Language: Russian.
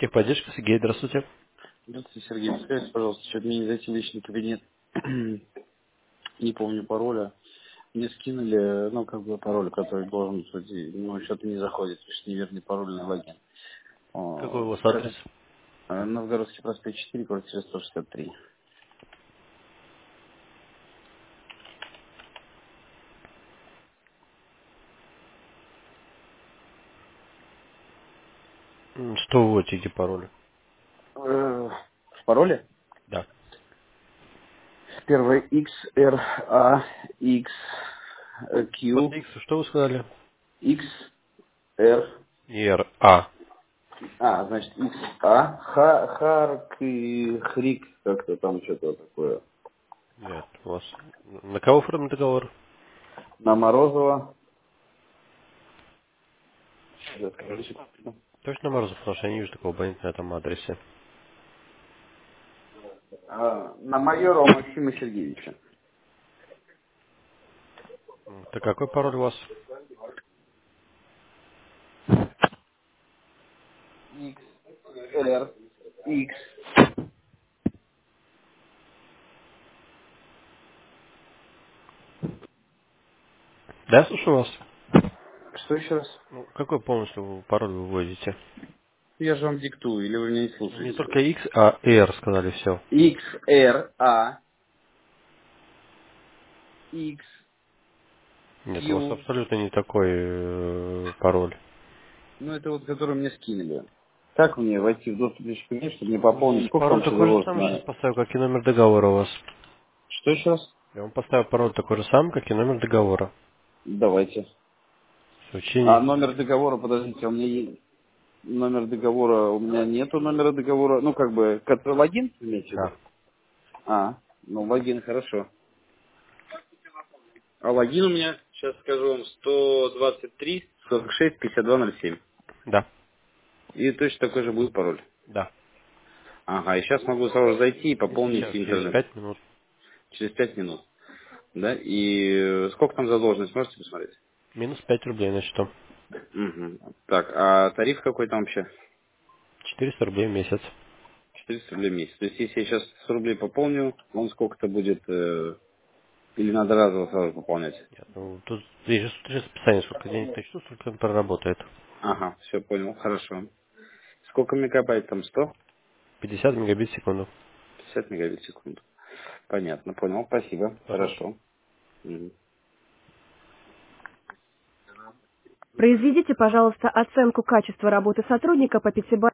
Техподдержка, Сергей, здравствуйте. Здравствуйте, Сергей. Скажите, пожалуйста, что мне не зайти в личный кабинет, не помню пароля. Мне скинули, ну, как бы пароль, который должен быть, ну, что-то не заходит, потому что неверный пароль на логин. Какой у вас Как? адрес? Новгородский проспект 4, квартира 163. Что вы вводите пароли? В пароле? Да. Первое X, R, A, X, После Q, X что вы сказали? X, R, ИР, А. значит, X, A, Харк и Хрик, как-то там что-то такое. Нет, у вас... На кого оформлен договор? На Морозова. Сейчас скажу секунду. Точно Морозов, потому что я не вижу такого абонента на этом адресе. На майора Максима Сергеевича. Так какой пароль у вас? X, R, X. Да, я слушаю вас. Что еще раз? Ну, какой полностью пароль вы вводите? Я же вам диктую, или вы меня не Не слушаете? только X, а R сказали все. X, R, A, X, Нет, у вас Q. абсолютно не такой пароль. Ну, это вот, который мне скинули. Как мне войти в доступ личный кабинет, чтобы мне пополнить? Сколько там Пароль еще такой же самый, сейчас заложено? поставлю, как и номер договора у вас. Что еще раз? Я вам поставил пароль такой же самый, как и номер договора. Давайте. Соучение. Номер договора, подождите, у меня есть. Номер договора, у меня нету номера договора. Ну, как бы, который логин, имеете в виду? Да. Ну, логин, хорошо. А логин у меня, сейчас скажу вам, 123 46 5207. Да. И точно такой же будет пароль. Да. Ага, и сейчас могу сразу зайти и пополнить Сейчас, через интернет. 5 минут. Через 5 минут. Да? И сколько там задолженность, можете посмотреть? -5 рублей на счету. Угу. Так, а тариф какой там вообще? 400 рублей в месяц. 400 рублей в месяц. То есть, если я сейчас 100 рублей пополню, он сколько-то будет, или надо разово сразу пополнять? Нет, ну, тут здесь же расписание, сколько денег на счету, столько он проработает. Ага, все понял, хорошо. Сколько мегабайт там? 100? 50 мегабит в секунду. 50 мегабит в секунду. Понятно, понял, спасибо, Пожалуйста. хорошо. Мгм. Произведите, пожалуйста, оценку качества работы сотрудника по пятибалльной